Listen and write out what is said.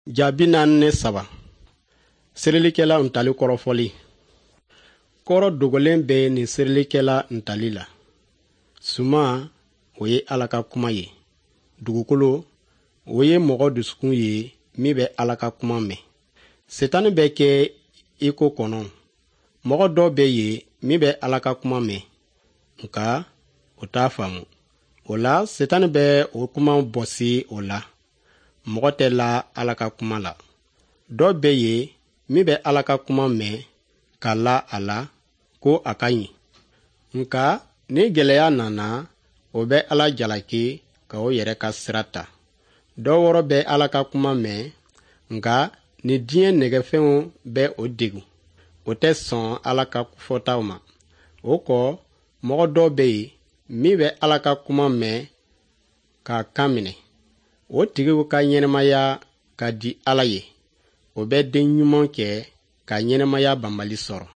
Jaabi 43 Sirilikɛla ntali kɔrɔfɔli. Kɔrɔ dogolen bɛ nin sirilikɛla ntali la. Suma o ye Ala ka kuma ye. Dugukolo o ye mɔgɔ dusukun ye min bɛ Ala ka kuma mɛn. Setani bɛ kɛ i ko kɔnɔ. Mɔgɔ dɔ bɛ yen min bɛ Ala ka kuma mɛn, nka o t'a faamu. O la Setani bɛ o kuma bɔsi o la. Mɔgɔ tɛ la Ala ka kuma la. Dɔ bɛ yen min bɛ Ala ka kuma mɛn ka la a la ko a ka ɲi. Nka ni gɛlɛya nana, o bɛ Ala jalaki ka o yɛrɛ ka sira ta. Dɔ wɔrɔ bɛ Ala ka kuma mɛn, nka ni diɲɛ nɛgɛfɛnw bɛ o degun. O tɛ sɔn Ala ka fɔtaw ma. O kɔ, mɔgɔ dɔ bɛ yen min bɛ Ala ka kuma mɛn k'a kan minɛ. O tigiw ka ɲɛnɛmaya ka di Ala ye. O bɛ den ɲuman kɛ ka ɲɛnɛmaya banbali sɔrɔ.